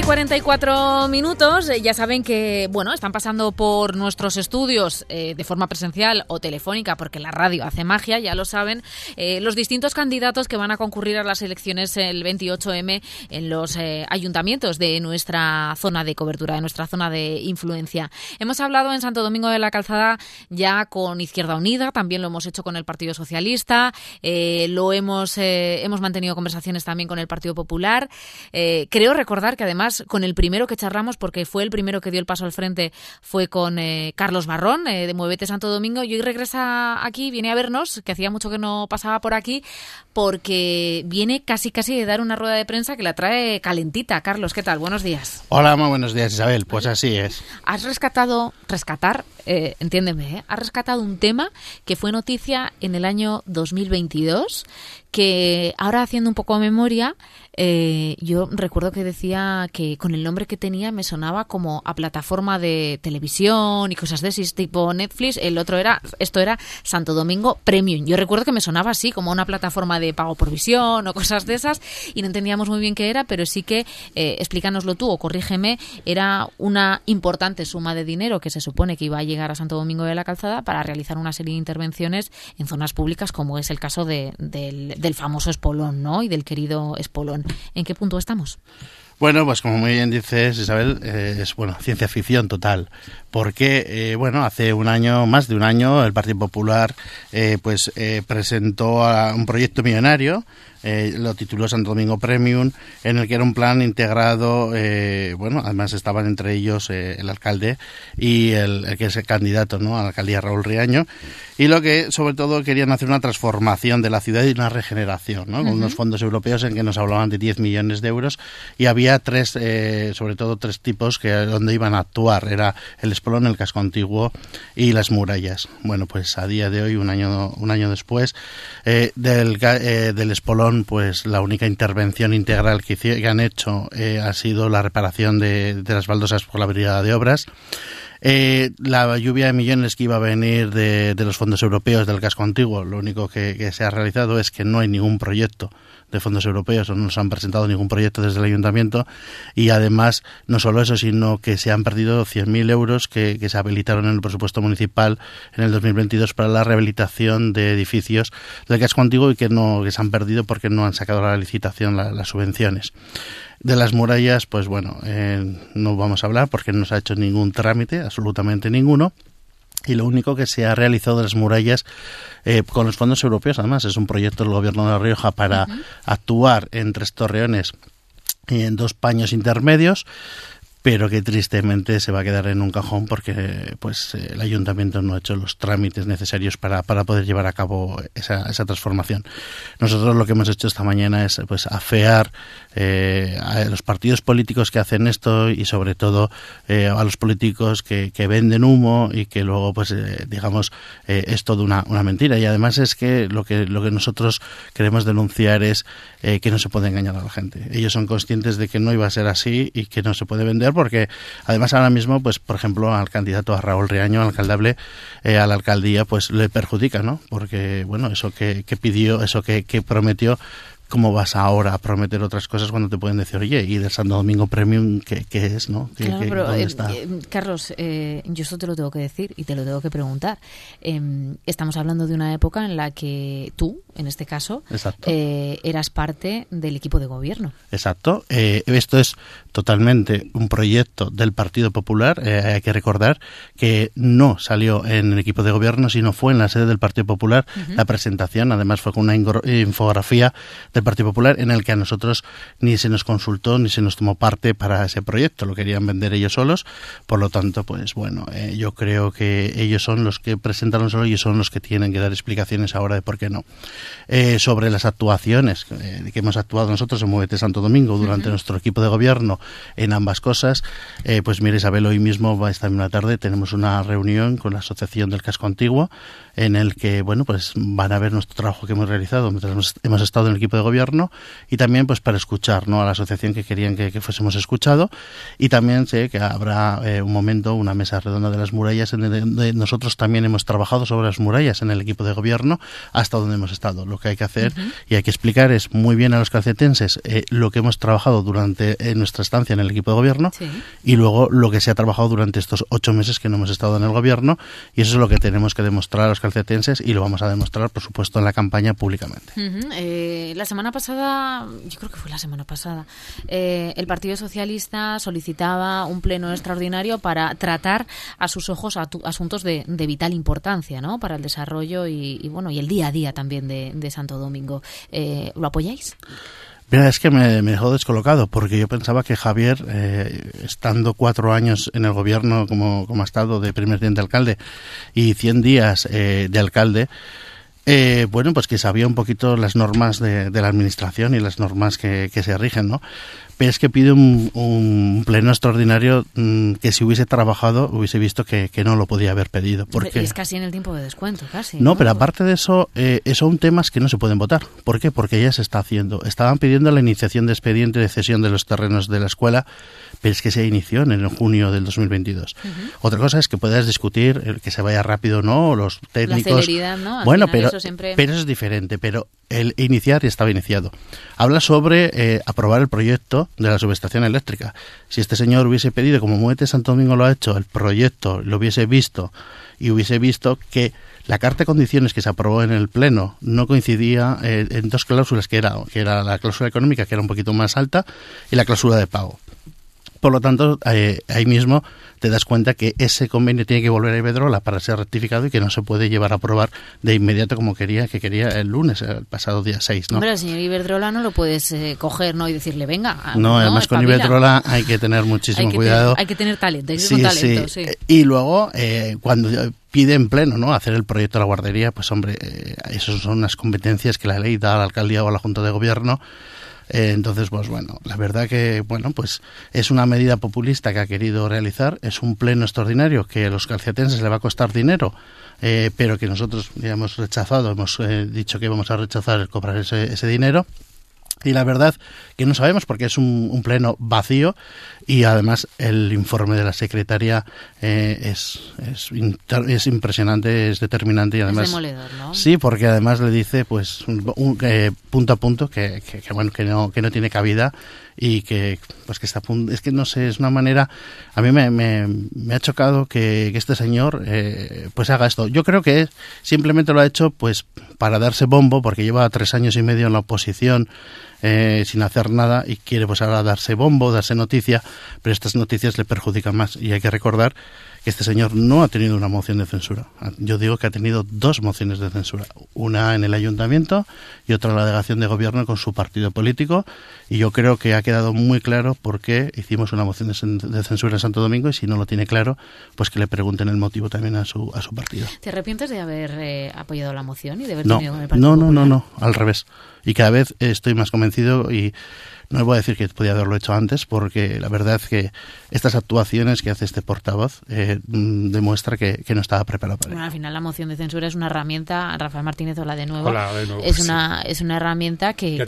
9:44. Ya saben que, bueno, están pasando por nuestros estudios de forma presencial o telefónica, porque la radio hace magia, ya lo saben, los distintos candidatos que van a concurrir a las elecciones el 28M en los ayuntamientos de nuestra zona de cobertura, de nuestra zona de influencia. Hemos hablado en Santo Domingo de la Calzada ya con Izquierda Unida, también lo hemos hecho con el Partido Socialista, hemos mantenido conversaciones también con el Partido Popular. Creo recordar que además con el primero que charlamos, porque fue el primero que dio el paso al frente, fue con Carlos Barrón, de Muévete Santo Domingo, y hoy regresa aquí, viene a vernos, que hacía mucho que no pasaba por aquí, porque viene casi de dar una rueda de prensa que la trae calentita. Carlos, ¿qué tal? Buenos días. Hola, muy buenos días, Isabel. Pues así es. Has entiéndeme, has rescatado un tema que fue noticia en el año 2022, que ahora haciendo un poco de memoria, yo recuerdo que decía que con el nombre que tenía me sonaba como a plataforma de televisión y cosas de ese tipo Netflix. Esto era Santo Domingo Premium. Yo recuerdo que me sonaba así, como una plataforma de pago por visión o cosas de esas, y no entendíamos muy bien qué era, pero sí que, explícanoslo tú o corrígeme, era una importante suma de dinero que se supone que iba a llegar a Santo Domingo de la Calzada para realizar una serie de intervenciones en zonas públicas, como es el caso del famoso Espolón, ¿no? Y del querido Espolón. ¿En qué punto estamos? Bueno, pues como muy bien dices, Isabel, es ciencia ficción total, porque hace más de un año, el Partido Popular presentó un proyecto millonario, lo tituló Santo Domingo Premium, en el que era un plan integrado, además estaban entre ellos el alcalde y el que es el candidato, ¿no?, a la alcaldía, Raúl Riaño, y lo que sobre todo querían hacer una transformación de la ciudad y una regeneración, ¿no?, con unos fondos europeos en que nos hablaban de 10 millones de euros, y había sobre todo tres tipos donde iban a actuar. Era el Espolón, el casco antiguo y las murallas. Bueno, pues a día de hoy, un año después del Espolón, pues la única intervención integral que han hecho ha sido la reparación de las baldosas por la Brigada de Obras. La lluvia de millones que iba a venir de los fondos europeos del casco antiguo, lo único que se ha realizado es que no hay ningún proyecto de fondos europeos, o no nos han presentado ningún proyecto desde el ayuntamiento, y además no solo eso, sino que se han perdido 100.000 euros que se habilitaron en el presupuesto municipal en el 2022 para la rehabilitación de edificios del casco antiguo y que se han perdido porque no han sacado a la licitación las subvenciones. De las murallas, pues no vamos a hablar porque no se ha hecho ningún trámite, absolutamente ninguno. Y lo único que se ha realizado de las murallas con los fondos europeos, además, es un proyecto del Gobierno de La Rioja para actuar en 3 torreones y en 2 paños intermedios, pero que tristemente se va a quedar en un cajón porque el ayuntamiento no ha hecho los trámites necesarios para poder llevar a cabo esa transformación. Nosotros lo que hemos hecho esta mañana es afear a los partidos políticos que hacen esto y sobre todo a los políticos que venden humo y que luego es todo una mentira. Y además es que lo que nosotros queremos denunciar es que no se puede engañar a la gente. Ellos son conscientes de que no iba a ser así y que no se puede vender, porque además ahora mismo, por ejemplo, al candidato, a Raúl Riaño, al alcaldable, a la alcaldía, le perjudica, ¿no? Porque, eso que pidió, eso que prometió, ¿cómo vas ahora a prometer otras cosas cuando te pueden decir, oye, y del Santo Domingo Premium, ¿qué es, no? Claro, pero, ¿dónde está? Carlos, yo esto te lo tengo que decir y te lo tengo que preguntar. Estamos hablando de una época en la que tú, en este caso, eras parte del equipo de gobierno. Exacto. Esto es totalmente un proyecto del Partido Popular. Hay que recordar que no salió en el equipo de gobierno, sino fue en la sede del Partido Popular. La presentación, además, fue con una infografía del Partido Popular en el que a nosotros ni se nos consultó ni se nos tomó parte para ese proyecto. Lo querían vender ellos solos. Por lo tanto, yo creo que ellos son los que presentaron solo y son los que tienen que dar explicaciones ahora de por qué no. Sobre las actuaciones que hemos actuado nosotros en Muévete Santo Domingo durante nuestro equipo de gobierno en ambas cosas, mira, Isabel, hoy mismo, esta misma tarde, tenemos una reunión con la Asociación del Casco Antiguo en el que, van a ver nuestro trabajo que hemos realizado. Hemos estado en el equipo de gobierno, y también pues para escuchar, ¿no?, a la asociación que querían que fuésemos escuchado. Y también sé que habrá un momento, una mesa redonda de las murallas, en donde nosotros también hemos trabajado sobre las murallas en el equipo de gobierno hasta donde hemos estado. Lo que hay que hacer y hay que explicar es muy bien a los calcetenses lo que hemos trabajado durante nuestra estancia en el equipo de gobierno, y luego lo que se ha trabajado durante estos 8 meses que no hemos estado en el gobierno, y eso es lo que tenemos que demostrar a los calcetenses, y lo vamos a demostrar, por supuesto, en la campaña públicamente. La semana pasada, yo creo que fue la semana pasada, el Partido Socialista solicitaba un pleno extraordinario para tratar a sus ojos asuntos de vital importancia, ¿no?, para el desarrollo y el día a día también de Santo Domingo. ¿Lo apoyáis? Mira, es que me dejó descolocado, porque yo pensaba que Javier, estando 4 años en el gobierno como ha estado de primer teniente alcalde y 100 días de alcalde, pues que sabía un poquito las normas de la administración y las normas que se rigen, ¿no? Pero es que pide un pleno extraordinario que si hubiese trabajado hubiese visto que no lo podía haber pedido. Porque es casi en el tiempo de descuento, casi. No, pero aparte de eso, son temas que no se pueden votar. ¿Por qué? Porque ya se está haciendo. Estaban pidiendo la iniciación de expediente de cesión de los terrenos de la escuela, pero es que se inició en junio del 2022. Otra cosa es que puedas discutir que se vaya rápido o no, los técnicos. La celeridad, ¿no? Bueno, pero eso es diferente, pero el iniciar ya estaba iniciado. Habla sobre aprobar el proyecto de la subestación eléctrica. Si este señor hubiese pedido, como Muete Santo Domingo lo ha hecho, el proyecto, lo hubiese visto y hubiese visto que la carta de condiciones que se aprobó en el Pleno no coincidía en 2 cláusulas, que era la cláusula económica, que era un poquito más alta, y la cláusula de pago. Por lo tanto, ahí mismo te das cuenta que ese convenio tiene que volver a Iberdrola para ser rectificado y que no se puede llevar a aprobar de inmediato como quería el lunes, el pasado día 6, ¿no? Hombre, al señor Iberdrola no lo puedes coger, ¿no?, y decirle, venga. No, además con Iberdrola hay que tener muchísimo cuidado. Hay que tener talento, hay que ir con talento, sí. Y luego, cuando pide en pleno, ¿no?, hacer el proyecto de la guardería, pues hombre, esas son unas competencias que la ley da a la alcaldía o a la Junta de Gobierno. Entonces, pues bueno, la verdad que, pues es una medida populista que ha querido realizar, es un pleno extraordinario que a los calcetenses le va a costar dinero, pero que nosotros ya hemos rechazado, hemos dicho que vamos a rechazar el cobrar ese dinero. Y la verdad que no sabemos, porque es un pleno vacío, y además el informe de la secretaria es impresionante, es determinante, y además es demoledor, ¿no? Sí, porque además le dice pues punto a punto que no tiene cabida, y que pues que está es que no sé, es una manera. A mí me ha chocado que este señor pues haga esto. Yo creo que simplemente lo ha hecho pues para darse bombo, porque lleva 3 años y medio en la oposición sin hacer nada, y quiere pues ahora darse bombo, darse noticia, pero estas noticias le perjudican más. Y hay que recordar que este señor no ha tenido una moción de censura. Yo digo que ha tenido 2 mociones de censura, una en el ayuntamiento y otra en la delegación de gobierno con su partido político, y yo creo que ha quedado muy claro por qué hicimos una moción de censura en Santo Domingo, y si no lo tiene claro, pues que le pregunten el motivo también a su partido. ¿Te arrepientes de haber apoyado la moción y de haber tenido con el Partido Popular? No, al revés. Y cada vez estoy más convencido, y no voy a decir que podía haberlo hecho antes, porque la verdad es que estas actuaciones que hace este portavoz demuestra que no estaba preparado para ello. Al final la moción de censura es una herramienta. Rafael Martínez, hola de nuevo. Hola de nuevo. Es una herramienta que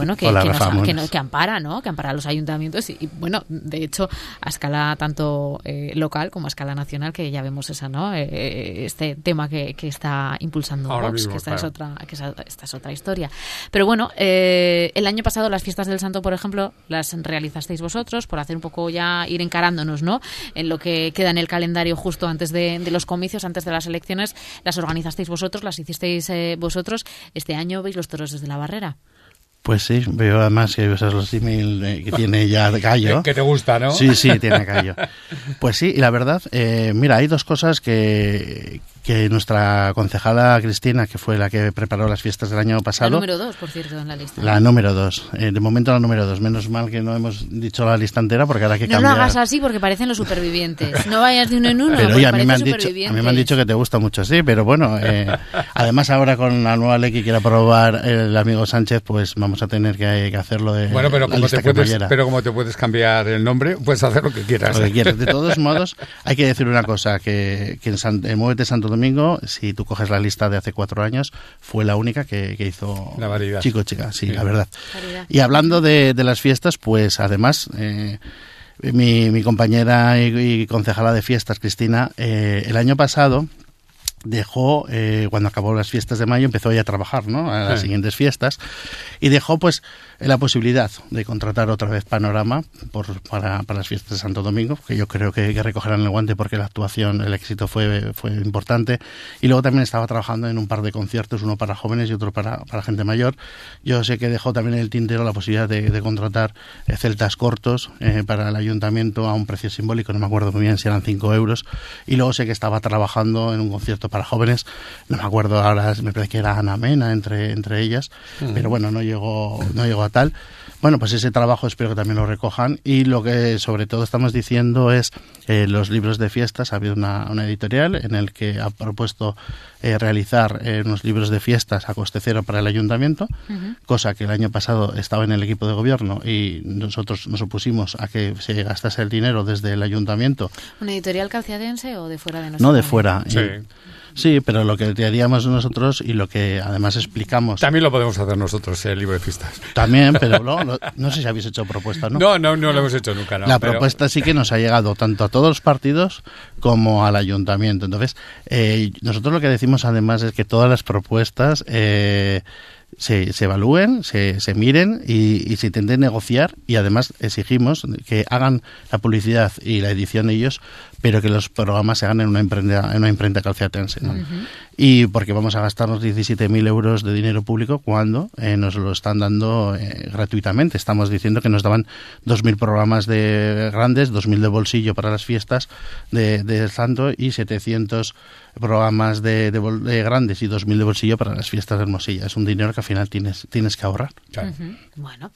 ampara, ¿no? Que ampara a los ayuntamientos y bueno, de hecho, a escala tanto local como a escala nacional, que ya vemos esa, ¿no? Este tema que está impulsando ahora Vox, mismo, que esta es otra historia. Pero bueno, el año pasado las fiestas del Santo, por ejemplo, las realizasteis vosotros, por hacer un poco ya ir encarándonos, ¿no?, en lo que queda en el calendario justo antes de los comicios, antes de las elecciones. Las organizasteis vosotros, las hicisteis vosotros. Este año veis los toros desde la barrera. Pues sí, veo además que usas los email que tiene ya gallo. Que te gusta, ¿no? Sí, tiene gallo. Pues sí, y la verdad, mira, hay 2 cosas que nuestra concejala Cristina, que fue la que preparó las fiestas del año pasado... La número 2, por cierto, en la lista. La número 2. De momento la número 2. Menos mal que no hemos dicho la lista entera, porque ahora hay que cambiar. No lo hagas así, porque parecen los supervivientes. No vayas de uno en uno, pero porque a mí me han dicho que te gusta mucho, sí, pero bueno, además ahora con la nueva ley que quiere aprobar el amigo Sánchez, pues vamos a tener que hacerlo de bueno, pero como te puedes cambiar el nombre, puedes hacer lo que quieras. Lo que quieras. De todos modos, hay que decir una cosa, que en Muévete Santo Domingo, si tú coges la lista de hace 4 años, fue la única que hizo la variedad. Chico-chica, sí, la verdad. Y hablando de las fiestas, pues además... Mi compañera y concejala de fiestas, Cristina, el año pasado dejó, cuando acabó las fiestas de mayo, empezó ella a trabajar, ¿no?, a las siguientes fiestas, y dejó pues la posibilidad de contratar otra vez Panorama para las fiestas de Santo Domingo, que yo creo que recogerán el guante porque la actuación, el éxito fue importante. Y luego también estaba trabajando en un par de conciertos, uno para jóvenes y otro para gente mayor. Yo sé que dejó también en el tintero la posibilidad de contratar celtas cortos para el ayuntamiento a un precio simbólico, no me acuerdo muy bien si eran 5 euros. Y luego sé que estaba trabajando en un concierto para jóvenes, no me acuerdo ahora, me parece que era Ana Mena entre ellas, pero bueno, no llegó a tal. Bueno, pues ese trabajo espero que también lo recojan, y lo que sobre todo estamos diciendo es los libros de fiestas. Ha habido una editorial en el que ha propuesto realizar unos libros de fiestas a coste cero para el ayuntamiento, cosa que el año pasado estaba en el equipo de gobierno y nosotros nos opusimos a que se gastase el dinero desde el ayuntamiento. ¿Una editorial calciadense o de fuera de nosotros? No, de fuera. Sí, pero lo que haríamos nosotros y lo que además explicamos... También lo podemos hacer nosotros, el libro de fiestas. También, pero no sé si habéis hecho propuestas, ¿no? No lo hemos hecho nunca, no. La propuesta sí que nos ha llegado tanto a todos los partidos como al ayuntamiento. Entonces, nosotros lo que decimos además es que todas las propuestas... se evalúen, se miren y se intenten negociar, y además exigimos que hagan la publicidad y la edición ellos, pero que los programas se hagan en una imprenta calciatense, ¿no? Y porque vamos a gastarnos 17.000 euros de dinero público cuando nos lo están dando gratuitamente. Estamos diciendo que nos daban 2.000 programas de grandes, 2.000 de bolsillo para las fiestas de Santo y 700 programas de grandes y 2.000 de bolsillo para las fiestas de Hermosilla. Es un dinero que al final tienes que ahorrar. Claro. Bueno,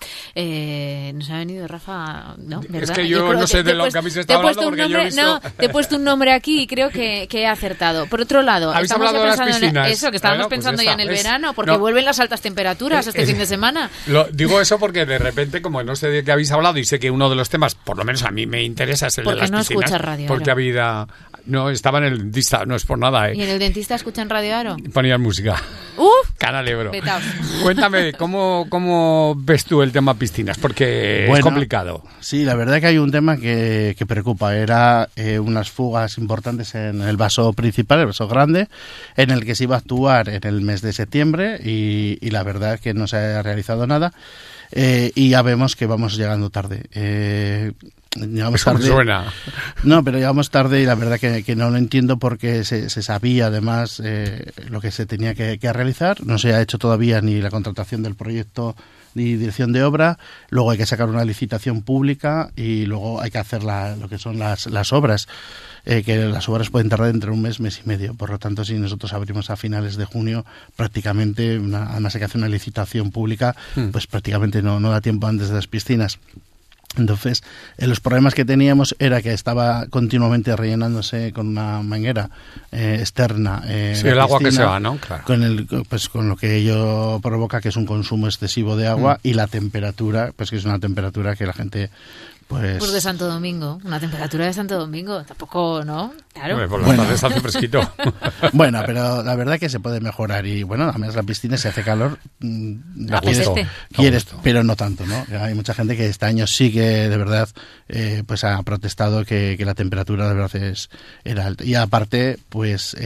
nos ha venido Rafa, ¿no? ¿Verdad? Es que yo no sé de lo que habéis estado hablando porque yo he visto... No, te he puesto un nombre aquí y creo que he acertado. Por otro lado, ¿habéis hablado de las piscinas? Eso, que estábamos pensando ya en el verano, porque vuelven las altas temperaturas este fin de semana. Digo eso porque de repente, como no sé de qué habéis hablado y sé que uno de los temas, por lo menos a mí me interesa, es el de las piscinas. ¿Por qué no escuchas Radio Porque había... No, estaba en el dentista, no es por nada. ¿Y en el dentista escuchan Radio Aro? Ponían música. Canal Ebro. Petaos. Cuéntame, ¿cómo ves tú el tema piscinas? Porque es complicado. Sí, la verdad que hay un tema que preocupa. Era unas fugas importantes en el vaso principal, el vaso grande, en el que se iba a actuar en el mes de septiembre y la verdad que no se ha realizado nada. Y ya vemos que vamos llegando tarde. Llegamos tarde. Suena. No, pero llegamos tarde y la verdad que no lo entiendo porque se sabía además lo que se tenía que realizar. No se ha hecho todavía ni la contratación del proyecto ni dirección de obra. Luego hay que sacar una licitación pública y luego hay que hacer lo que son las obras. Que las obras pueden tardar entre un mes y medio. Por lo tanto, si nosotros abrimos a finales de junio, prácticamente, además hay que hacer una licitación pública, pues prácticamente no da tiempo antes de las piscinas. Entonces, los problemas que teníamos era que estaba continuamente rellenándose con una manguera externa. Sí, el agua que se va, ¿no? Claro. Con lo que ello provoca, que es un consumo excesivo de agua, y la temperatura, pues que es una temperatura que la gente... Pues de Santo Domingo, una temperatura de Santo Domingo, tampoco, ¿no? Claro. Por las tardes hace fresquito. Bueno, pero la verdad que se puede mejorar y bueno, además la piscina si hace calor, quieres, pero no tanto, ¿no? Hay mucha gente que este año sí que de verdad pues ha protestado que la temperatura de verdad era alta. Y aparte, pues...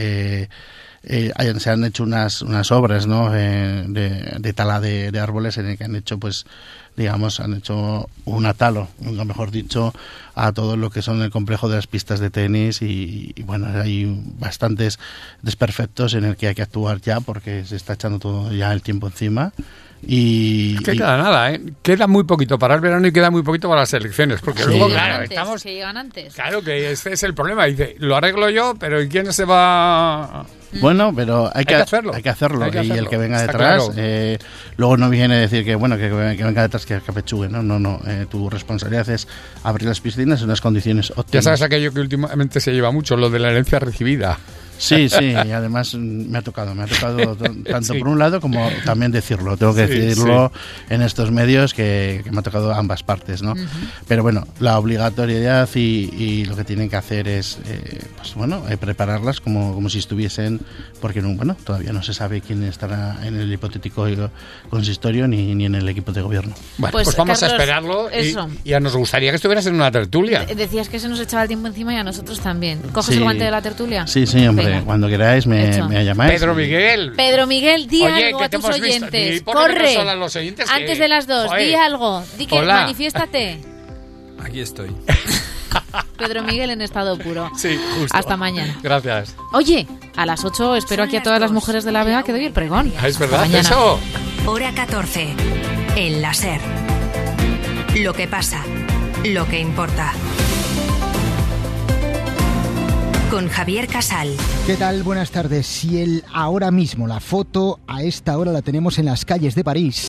se han hecho unas obras, ¿no? de tala de árboles en el que han hecho pues digamos han hecho un atalo, nunca mejor dicho, a todo lo que son el complejo de las pistas de tenis y bueno, hay bastantes desperfectos en el que hay que actuar ya porque se está echando todo ya el tiempo encima. Es que queda nada, queda muy poquito para el verano y queda muy poquito para las elecciones, porque luego claro, que llegan antes. Claro que este es el problema, dice, lo arreglo yo, pero ¿y quién se va? Bueno, pero hay que hacerlo. Y el que venga detrás, claro. Luego no viene a decir que bueno que venga detrás que apechugue, no, tu responsabilidad es abrir las piscinas en unas condiciones óptimas. Ya sabes aquello que últimamente se lleva mucho, lo de la herencia recibida. Sí, y además me ha tocado tanto por un lado como también decirlo. Tengo que decirlo en estos medios que me ha tocado ambas partes, ¿no? Pero bueno, la obligatoriedad y lo que tienen que hacer es, prepararlas como si estuviesen, porque todavía no se sabe quién estará en el hipotético consistorio ni en el equipo de gobierno. Bueno, pues vamos, Carlos, a esperarlo y nos gustaría que estuvieras en una tertulia. Decías que se nos echaba el tiempo encima y a nosotros también. ¿Coges el guante de la tertulia? Sí, hombre. Venga. Cuando queráis me llamáis. Pedro Miguel, di algo a tus oyentes. Corre. A los oyentes antes de las 2, di algo. Di que manifiéstate. Aquí estoy. Pedro Miguel en estado puro. Sí, justo. Hasta mañana. Gracias. Oye, a las 8 espero aquí a todas las mujeres de la Vega que doy el pregón. Es verdad, eso. Hora 14. El láser. Lo que pasa. Lo que importa. Con Javier Casal. ¿Qué tal? Buenas tardes. Si ahora mismo la foto a esta hora la tenemos en las calles de París.